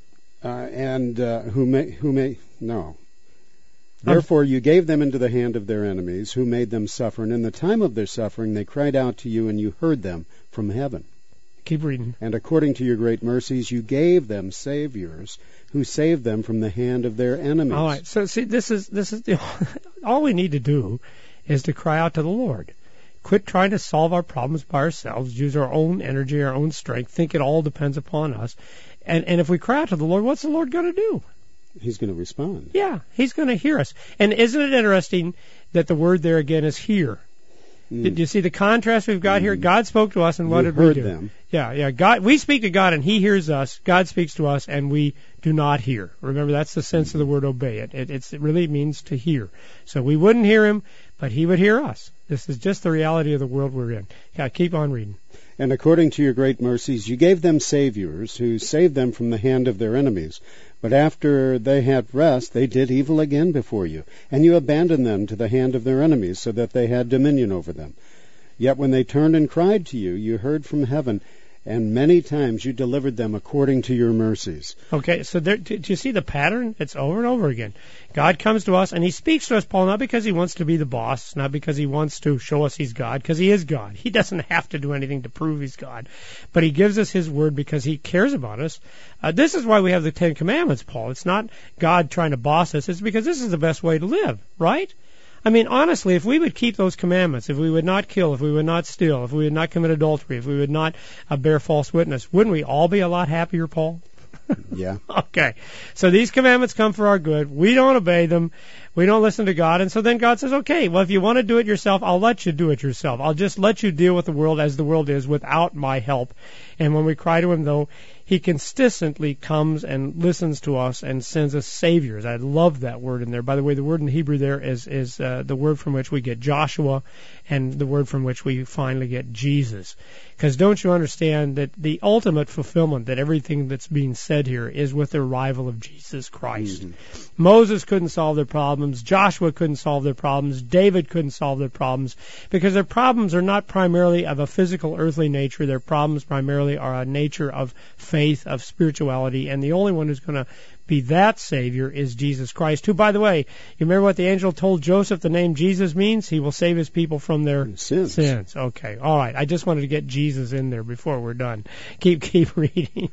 Uh, and uh, who may, who may, no. Therefore you gave them into the hand of their enemies, who made them suffer. And in the time of their suffering they cried out to you, and you heard them from heaven. Keep reading. And according to your great mercies you gave them saviors, who saved them from the hand of their enemies. All right. So see, this is this is the, all we need to do is to cry out to the Lord. Quit trying to solve our problems by ourselves. Use our own energy, our own strength. Think it all depends upon us. And and if we cry out to the Lord, what's the Lord going to do? He's going to respond. Yeah, He's going to hear us. And isn't it interesting that the word there again is hear? Mm. Did you see the contrast we've got here? God spoke to us, and what You did we heard do? them. Yeah, yeah. God, we speak to God, and He hears us. God speaks to us, and we do not hear. Remember, that's the sense of the word obey. It it, it's, it really means to hear. So we wouldn't hear Him, but He would hear us. This is just the reality of the world we're in. Yeah, keep on reading. And according to your great mercies you gave them saviors, who saved them from the hand of their enemies. But after they had rest, they did evil again before you, and you abandoned them to the hand of their enemies, so that they had dominion over them. Yet when they turned and cried to you, you heard from heaven, and many times you delivered them according to your mercies. Okay, so there, do do you see the pattern? It's over and over again. God comes to us, and He speaks to us, Paul, not because He wants to be the boss, not because He wants to show us He's God, because He is God. He doesn't have to do anything to prove He's God. But He gives us His word because He cares about us. Uh, this is why we have the Ten Commandments, Paul. It's not God trying to boss us. It's because this is the best way to live, right? I mean, honestly, if we would keep those commandments, if we would not kill, if we would not steal, if we would not commit adultery, if we would not uh, bear false witness, wouldn't we all be a lot happier, Paul? Yeah. Okay. So these commandments come for our good. We don't obey them. We don't listen to God. And so then God says, okay, well, if you want to do it yourself, I'll let you do it yourself. I'll just let you deal with the world as the world is without my help. And when we cry to Him, though, He consistently comes and listens to us and sends us saviors. I love that word in there. By the way, the word in Hebrew there is, is uh, the word from which we get Joshua and the word from which we finally get Jesus. Because don't you understand that the ultimate fulfillment, that everything that's being said here is with the arrival of Jesus Christ. Mm-hmm. Moses couldn't solve their problems. Joshua couldn't solve their problems. David couldn't solve their problems, because their problems are not primarily of a physical earthly nature. Their problems primarily are a nature of faith, of spirituality, and the only one who's going to be that Savior is Jesus Christ, who, by the way, you remember what the angel told Joseph the name Jesus means? He will save His people from their sins. sins. Okay, all right. I just wanted to get Jesus in there before we're done. Keep keep reading.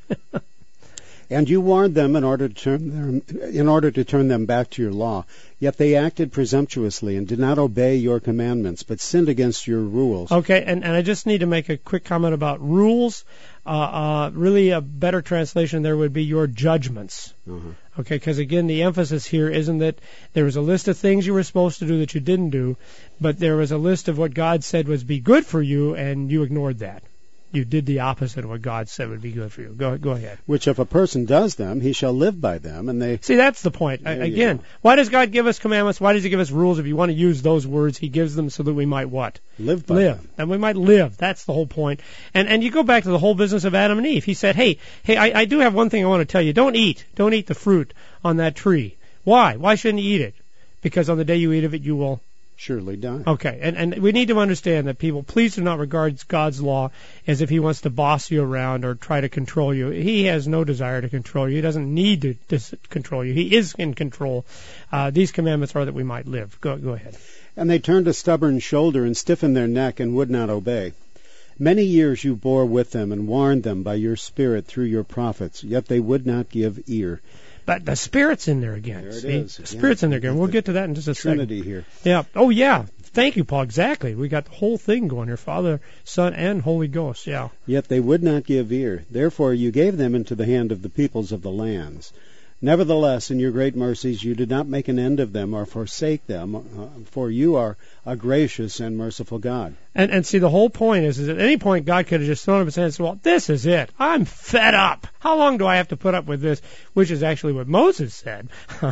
And you warned them in order to turn them, in order to turn them back to your law. Yet they acted presumptuously and did not obey your commandments, but sinned against your rules. Okay, and, and I just need to make a quick comment about rules. Uh, uh, really, a better translation there would be your judgments. Uh-huh. Okay, because again, the emphasis here isn't that there was a list of things you were supposed to do that you didn't do, but there was a list of what God said was be good for you, and you ignored that. you did the opposite of what God said would be good for you. Go go ahead. Which if a person does them, he shall live by them, and they... See, that's the point. I, again, go. why does God give us commandments? Why does he give us rules? If you want to use those words, he gives them so that we might what? Live by live. them. And we might live. That's the whole point. And and you go back to the whole business of Adam and Eve. He said, hey, hey, I, I do have one thing I want to tell you. Don't eat. Don't eat the fruit on that tree. Why? Why shouldn't you eat it? Because on the day you eat of it, you will... surely die. Okay, and, and we need to understand that people, please do not regard God's law as if he wants to boss you around or try to control you. He has no desire to control you. He doesn't need to dis- control you. He is in control. Uh, these commandments are that we might live. Go, go ahead. And they turned a stubborn shoulder and stiffened their neck and would not obey. Many years you bore with them and warned them by your spirit through your prophets, yet they would not give ear. But the Spirit's in there again. There it see? is. The Spirit's in there again. We'll get to that in just a Trinity second. here. Yeah. Oh, yeah. Thank you, Paul. Exactly. We got the whole thing going here. Father, Son, and Holy Ghost. Yeah. Yet they would not give ear. Therefore you gave them into the hand of the peoples of the lands. Nevertheless, in your great mercies, you did not make an end of them or forsake them, uh, for you are a gracious and merciful God. And and see, the whole point is, is at any point God could have just thrown up his hand and said, well, this is it. I'm fed up. How long do I have to put up with this? Which is actually what Moses said.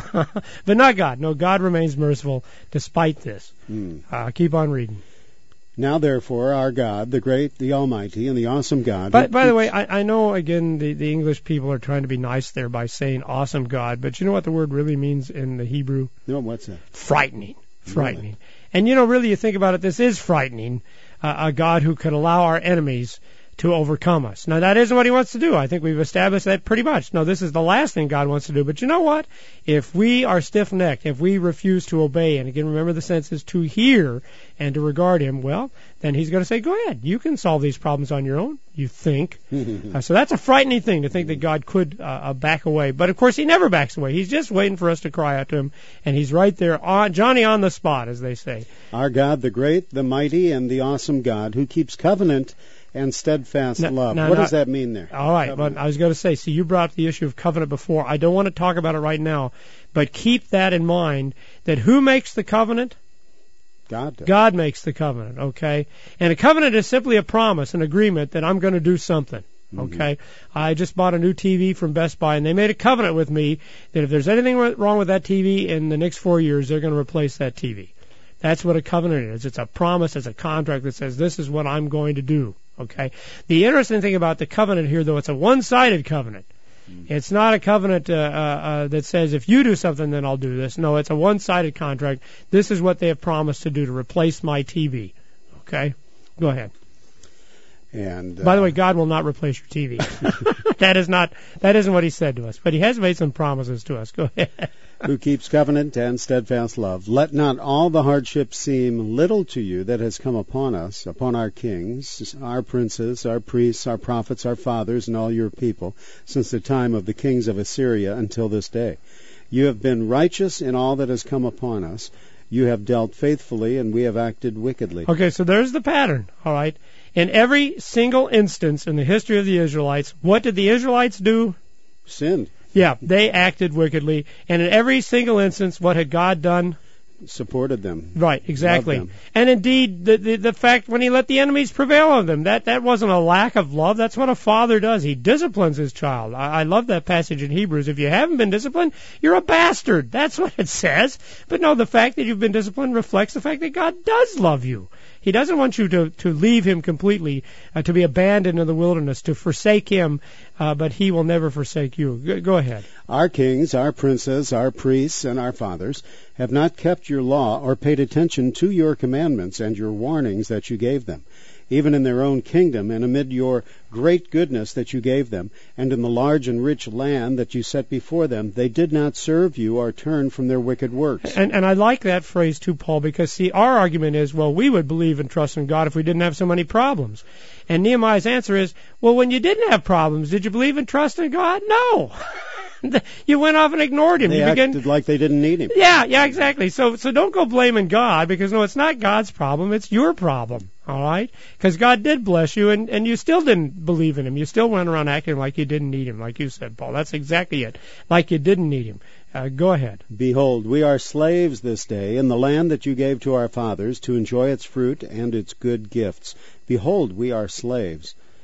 But not God. No, God remains merciful despite this. Mm. Uh, keep on reading. Now, therefore, our God, the great, the almighty, and the awesome God... But, by the way, I, I know, again, the, the English people are trying to be nice there by saying awesome God, but you know what the word really means in the Hebrew? No, what's that? Frightening. Frightening. Really? And, you know, really, you think about it, this is frightening, uh, a God who could allow our enemies to overcome us. Now, that isn't what he wants to do. I think we've established that pretty much. No, this is the last thing God wants to do. But you know what? If we are stiff-necked, if we refuse to obey, and again, remember the sense is to hear and to regard him, well, then he's going to say, go ahead. You can solve these problems on your own, you think. uh, so that's a frightening thing to think that God could uh, uh, back away. But, of course, he never backs away. He's just waiting for us to cry out to him, and he's right there, on, Johnny on the spot, as they say. Our God, the great, the mighty, and the awesome God, who keeps covenant and steadfast no, love. No, what no, does that mean there? All right, covenant. but I was going to say, see, you brought up the issue of covenant before. I don't want to talk about it right now, but keep that in mind, that who makes the covenant? God does. God makes the covenant, okay? And a covenant is simply a promise, an agreement that I'm going to do something, okay? Mm-hmm. I just bought a new T V from Best Buy, and they made a covenant with me that if there's anything wrong with that T V in the next four years, they're going to replace that T V. That's what a covenant is. It's a promise, it's a contract that says this is what I'm going to do. Okay. The interesting thing about the covenant here, though, it's a one-sided covenant. Mm-hmm. It's not a covenant uh, uh, uh, that says if you do something, then I'll do this. No, it's a one-sided contract. This is what they have promised to do to replace my T V. Okay. Go ahead. And uh, by the way, God will not replace your T V. that is not. That isn't what He said to us. But He has made some promises to us. Go ahead. Who keeps covenant and steadfast love. Let not all the hardship seem little to you that has come upon us, upon our kings, our princes, our priests, our prophets, our fathers, and all your people, since the time of the kings of Assyria until this day. You have been righteous in all that has come upon us. You have dealt faithfully, and we have acted wickedly. Okay, so there's the pattern, all right? In every single instance in the history of the Israelites, what did the Israelites do? Sinned. Yeah, they acted wickedly. And in every single instance, what had God done? Supported them. Right, exactly. Loved them. And indeed, the, the the fact when He let the enemies prevail on them, that, that wasn't a lack of love. That's what a father does. He disciplines his child. I, I love that passage in Hebrews. If you haven't been disciplined, you're a bastard. That's what it says. But no, the fact that you've been disciplined reflects the fact that God does love you. He doesn't want you to, to leave Him completely, uh, to be abandoned in the wilderness, to forsake Him, uh, but He will never forsake you. Go, go ahead. Our kings, our princes, our priests, and our fathers have not kept your law or paid attention to your commandments and your warnings that you gave them. Even in their own kingdom and amid your great goodness that you gave them, and in the large and rich land that you set before them, they did not serve you or turn from their wicked works. And, and I like that phrase too, Paul, because, see, our argument is, well, we would believe and trust in God if we didn't have so many problems. And Nehemiah's answer is, well, when you didn't have problems, did you believe and trust in God? No. You went off and ignored Him. They you acted began... like they didn't need Him. Yeah, yeah, exactly. So, so don't go blaming God, because no, it's not God's problem. It's your problem. All right? Because God did bless you, and, and you still didn't believe in Him. You still went around acting like you didn't need Him, like you said, Paul. That's exactly it. Like you didn't need Him. Uh, go ahead. Behold, we are slaves this day in the land that you gave to our fathers to enjoy its fruit and its good gifts. Behold, we are slaves.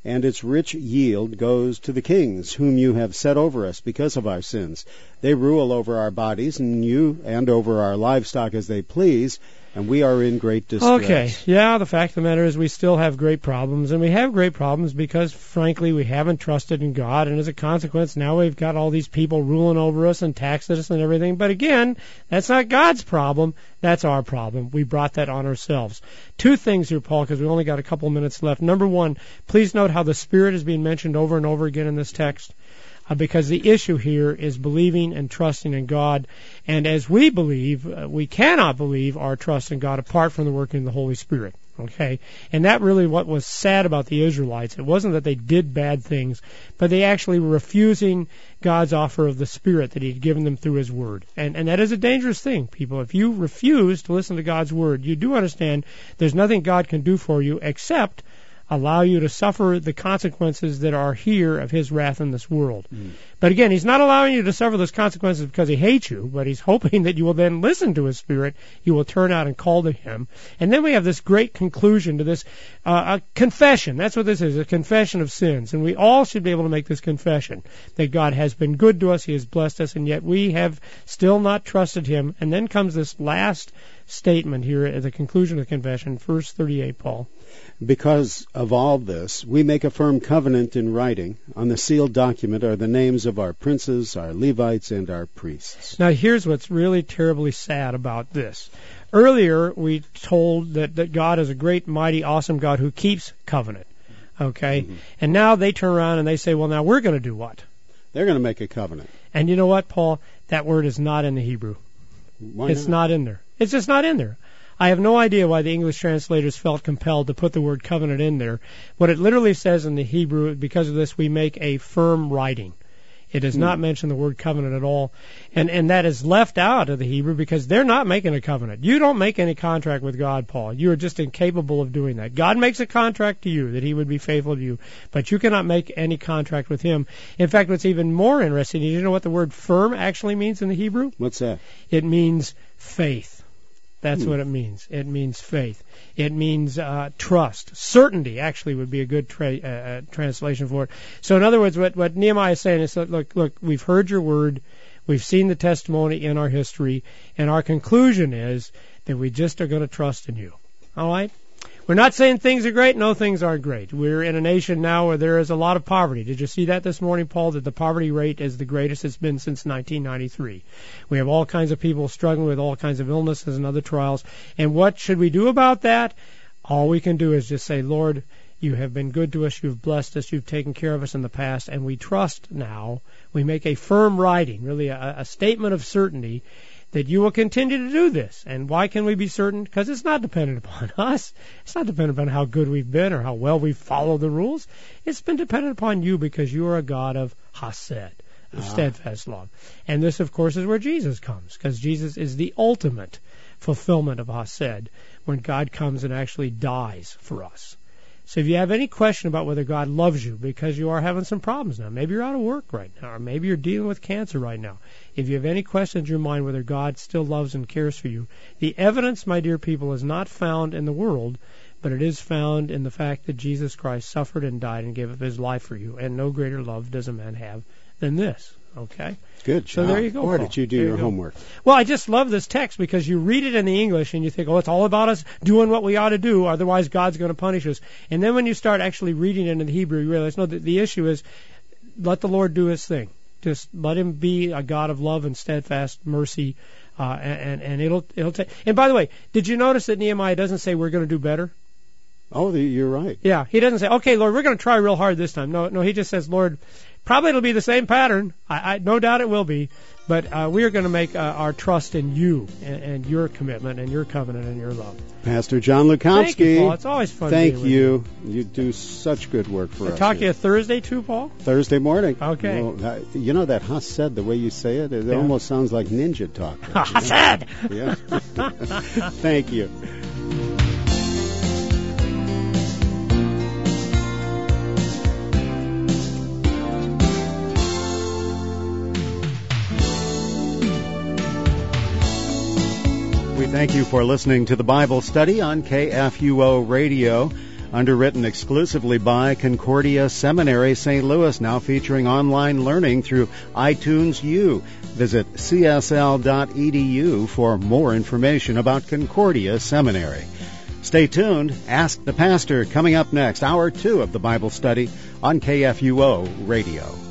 and its rich yield goes to the kings, whom you have set over us because of our sins. They rule over our bodies, and you and over our livestock as they please, and we are in great distress. Okay, yeah, the fact of the matter is we still have great problems, and we have great problems because, frankly, we haven't trusted in God, and as a consequence, now we've got all these people ruling over us and taxing us and everything. But again, that's not God's problem, that's our problem. We brought that on ourselves. Two things here, Paul, because we only got a couple minutes left. Number one, please note how the Spirit is being mentioned over and over again in this text. Uh, because the issue here is believing and trusting in God. And as we believe, uh, we cannot believe our trust in God apart from the working of the Holy Spirit. Okay? And that really what was sad about the Israelites. It wasn't that they did bad things, but they actually were refusing God's offer of the Spirit that He'd given them through His Word. And, and that is a dangerous thing, people. If you refuse to listen to God's Word, you do understand there's nothing God can do for you except allow you to suffer the consequences that are here of His wrath in this world. Mm. But again, He's not allowing you to suffer those consequences because He hates you, but He's hoping that you will then listen to His Spirit, you will turn out and call to Him. And then we have this great conclusion to this uh, a confession. That's what this is, a confession of sins. And we all should be able to make this confession, that God has been good to us, He has blessed us, and yet we have still not trusted Him. And then comes this last statement here at the conclusion of the confession, verse thirty-eight, Paul. Because of all this, we make a firm covenant in writing. On the sealed document are the names of our princes, our Levites, and our priests. Now, here's what's really terribly sad about this. Earlier, we told that, that God is a great, mighty, awesome God who keeps covenant. Okay? Mm-hmm. And now they turn around and they say, well, now we're going to do what? They're going to make a covenant. And you know what, Paul? That word is not in the Hebrew. Why it's not? not in there. It's just not in there. I have no idea why the English translators felt compelled to put the word covenant in there. What it literally says in the Hebrew, because of this, we make a firm writing. It does hmm. not mention the word covenant at all. And and that is left out of the Hebrew because they're not making a covenant. You don't make any contract with God, Paul. You are just incapable of doing that. God makes a contract to you that He would be faithful to you, but you cannot make any contract with Him. In fact, what's even more interesting, do you know what the word firm actually means in the Hebrew? What's that? It means faith. That's hmm. what it means. It means faith. It means uh, trust. Certainty, actually, would be a good tra- uh, translation for it. So, in other words, what, what Nehemiah is saying is, look, look, we've heard your word, we've seen the testimony in our history, and our conclusion is that we just are going to trust in you. All right? We're not saying things are great. No, things aren't great. We're in a nation now where there is a lot of poverty. Did you see that this morning, Paul, that the poverty rate is the greatest it's been since nineteen ninety-three? We have all kinds of people struggling with all kinds of illnesses and other trials. And what should we do about that? All we can do is just say, Lord, you have been good to us. You've blessed us. You've taken care of us in the past. And we trust now. We make a firm writing, really a, a statement of certainty, that you will continue to do this. And why can we be certain? Because it's not dependent upon us. It's not dependent upon how good we've been or how well we've followed the rules. It's been dependent upon you because you are a God of Hased, of ah. steadfast love. And this, of course, is where Jesus comes, because Jesus is the ultimate fulfillment of Hased, when God comes and actually dies for us. So if you have any question about whether God loves you because you are having some problems now, maybe you're out of work right now, or maybe you're dealing with cancer right now, if you have any questions in your mind whether God still loves and cares for you, the evidence, my dear people, is not found in the world, but it is found in the fact that Jesus Christ suffered and died and gave up His life for you, and no greater love does a man have than this. Okay? Good. So there you go. Boy, Paul. did you do there your you homework. Well, I just love this text because you read it in the English and you think, oh, it's all about us doing what we ought to do, otherwise God's going to punish us. And then when you start actually reading it in the Hebrew, you realize, no, the, the issue is let the Lord do His thing. Just let Him be a God of love and steadfast mercy, uh, and, and it'll it'll take. And by the way, did you notice that Nehemiah doesn't say we're going to do better? Oh, you're right. Yeah, he doesn't say, okay, Lord, we're going to try real hard this time. No, no, he just says, Lord, probably it'll be the same pattern. I, I no doubt it will be. But uh, we are going to make uh, our trust in you and, and your commitment and your covenant and your love. Pastor John Lukowski. Thank you, Paul. It's always fun Thank being with you. you. You do such good work for I'll us. Talk to here. you Thursday too, Paul? Thursday morning. Okay. Well, uh, you know that Hased, the way you say it, it yeah. almost sounds like ninja talk. Hased! Yeah. Thank you. We thank you for listening to the Bible study on K F U O Radio. Underwritten exclusively by Concordia Seminary Saint Louis, now featuring online learning through iTunes U. Visit c s l dot e d u for more information about Concordia Seminary. Stay tuned. Ask the Pastor coming up next, hour two of the Bible study on K F U O Radio.